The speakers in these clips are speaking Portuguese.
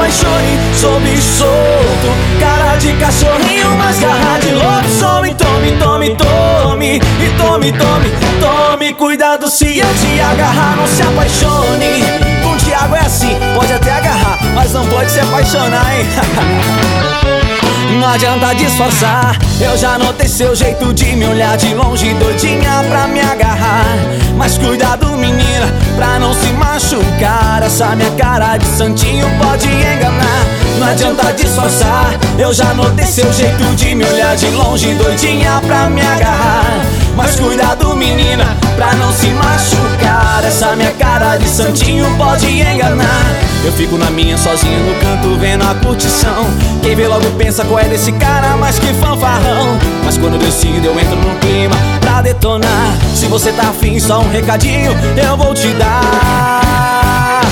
apaixone. Sou bicho solto, cara de cachorrinho, mas garra de lobisomem. Tome, tome, tome, e tome, tome, tome cuidado se eu te agarrar, não se apaixone. Com o Thiago é assim, pode até agarrar, mas não pode se apaixonar, hein? Não adianta disfarçar, eu já notei seu jeito de me olhar de longe, doidinha pra me agarrar. Mas cuidado, menina, pra não se machucar, essa minha cara de santinho pode enganar. Não adianta disfarçar, eu já notei seu jeito de me olhar de longe, doidinha pra me agarrar. Mas cuidado, menina, pra não se machucar, essa minha cara de santinho pode enganar. Eu fico na minha sozinho no canto vendo a curtição. Quem vê logo pensa qual é desse cara, mas que fanfarrão. Mas quando eu decido eu entro no clima pra detonar. Se você tá afim, só um recadinho eu vou te dar.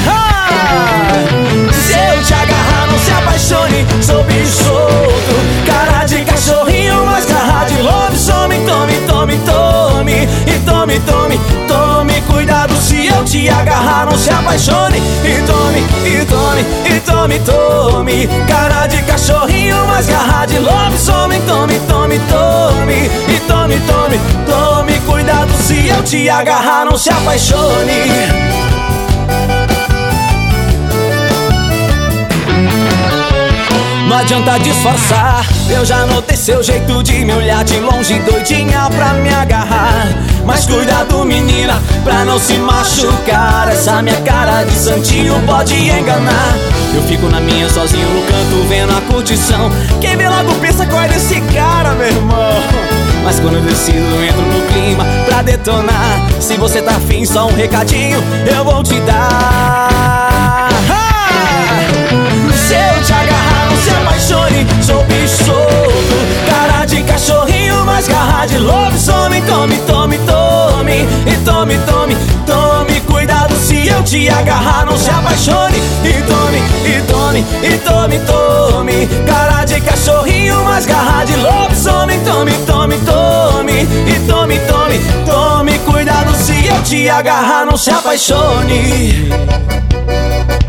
Se eu te agarrar, não se apaixone. Sou bicho solto, cara de cachorrinho, mas garra de lobisomem. Tome, tome, tome, e tome, tome, tome cuidado se eu te agarrar, não se apaixone. E tome, e tome, e tome, tome, cara de cachorrinho, mas garra de lobisomem. Tome, tome, tome, e tome, tome, tome cuidado se eu te agarrar, não se apaixone. Não adianta disfarçar, eu já notei seu jeito de me olhar de longe, doidinha pra me agarrar. Mas cuidado, menina, pra não se machucar, essa minha cara de santinho pode enganar. Eu fico na minha sozinho no canto vendo a curtição. Quem vê logo pensa qual é desse cara, meu irmão. Mas quando eu decido eu entro no clima pra detonar. Se você tá afim, só um recadinho eu vou te dar. Se eu te agarrar, não se apaixone. Sou bicho solto, cara de cachorrinho, mas garra de lobisomem. Tome, tome, tome, e tome, tome, tome cuidado se eu te agarrar, não se apaixone. E tome, e tome, e tome, tome, cara de cachorrinho, mas garra de lobisomem. Tome, tome, tome, e tome, tome, tome cuidado se eu te agarrar, não se apaixone.